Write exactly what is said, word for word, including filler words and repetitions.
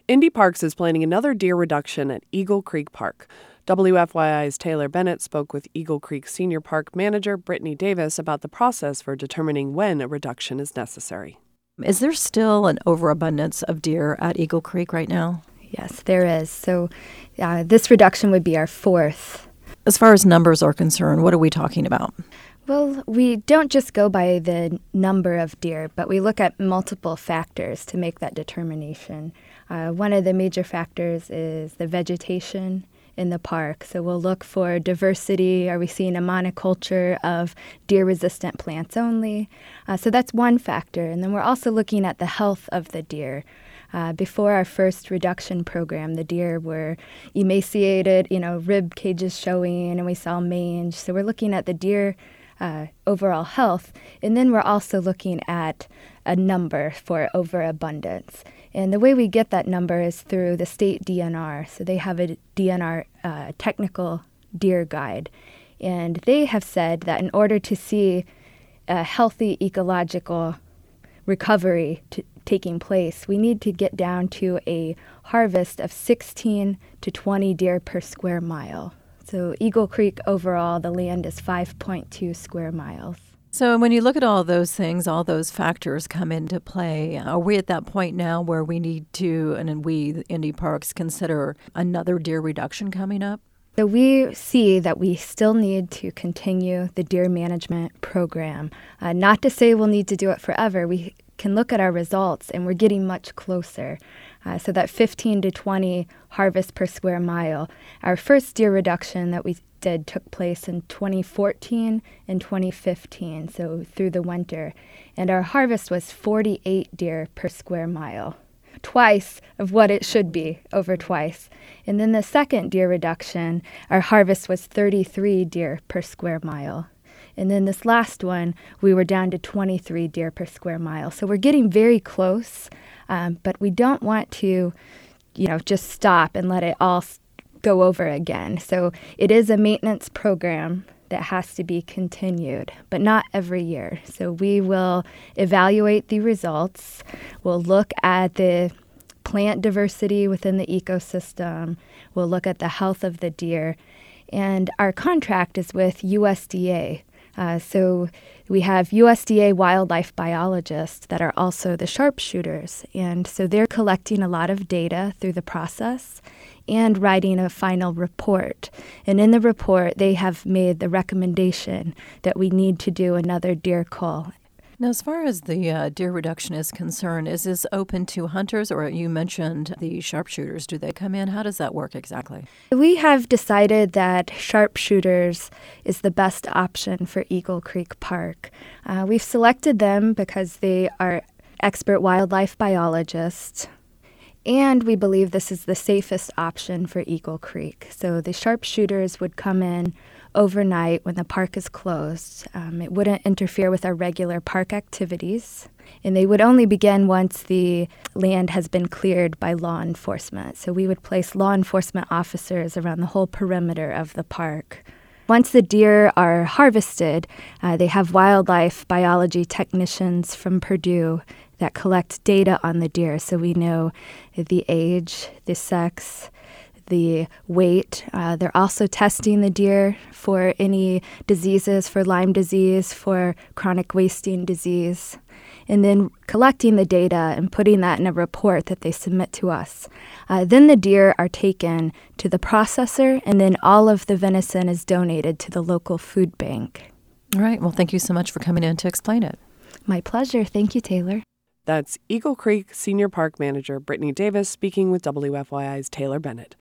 Indy Parks is planning another deer reduction at Eagle Creek Park. W F Y I's Taylor Bennett spoke with Eagle Creek Senior Park Manager Brittany Davis about the process for determining when a reduction is necessary. Is there still an overabundance of deer at Eagle Creek right now? Yes, there is. So uh, this reduction would be our fourth. As far as numbers are concerned, what are we talking about? Well, we don't just go by the number of deer, but we look at multiple factors to make that determination. Uh, one of the major factors is the vegetation in the park. So we'll look for diversity. Are we seeing a monoculture of deer-resistant plants only? Uh, so that's one factor. And then we're also looking at the health of the deer. Uh, before our first reduction program, the deer were emaciated, you know, rib cages showing, and we saw mange. So we're looking at the deer uh, overall health. And then we're also looking at a number for overabundance. And the way we get that number is through the state D N R. So they have a D N R uh, technical deer guide. And they have said that in order to see a healthy ecological recovery to, taking place, we need to get down to a harvest of sixteen to twenty deer per square mile. So Eagle Creek overall, the land is five point two square miles. So when you look at all those things, all those factors come into play, are we at that point now where we need to, and we, the Indy Parks, consider another deer reduction coming up? So we see that we still need to continue the deer management program. Uh, not to say we'll need to do it forever. We can look at our results, and we're getting much closer. Uh, so that fifteen to twenty harvest per square mile. Our first deer reduction that we did took place in twenty fourteen and twenty fifteen, so through the winter. And our harvest was forty-eight deer per square mile, twice of what it should be, over twice. And then the second deer reduction, our harvest was thirty-three deer per square mile. And then this last one, we were down to twenty-three deer per square mile. So we're getting very close, um, but we don't want to, you know, just stop and let it all go over again. So it is a maintenance program that has to be continued, but not every year. So we will evaluate the results. We'll look at the plant diversity within the ecosystem. We'll look at the health of the deer. And our contract is with U S D A. Uh, so we have U S D A wildlife biologists that are also the sharpshooters. And so they're collecting a lot of data through the process and writing a final report. And in the report, they have made the recommendation that we need to do another deer cull. Now, as far as the uh, deer reduction is concerned, is this open to hunters, or you mentioned the sharpshooters? Do they come in? How does that work exactly? We have decided that sharpshooters is the best option for Eagle Creek Park. Uh, we've selected them because they are expert wildlife biologists, and we believe this is the safest option for Eagle Creek. So the sharpshooters would come in overnight when the park is closed. Um, it wouldn't interfere with our regular park activities, and they would only begin once the land has been cleared by law enforcement. So we would place law enforcement officers around the whole perimeter of the park. Once the deer are harvested, uh, they have wildlife biology technicians from Purdue that collect data on the deer, so we know the age, the sex, the weight. Uh, they're also testing the deer for any diseases, for Lyme disease, for chronic wasting disease, and then collecting the data and putting that in a report that they submit to us. Uh, then the deer are taken to the processor, and then all of the venison is donated to the local food bank. All right. Well, thank you so much for coming in to explain it. My pleasure. Thank you, Taylor. That's Eagle Creek Senior Park Manager Brittany Davis speaking with W F Y I's Taylor Bennett.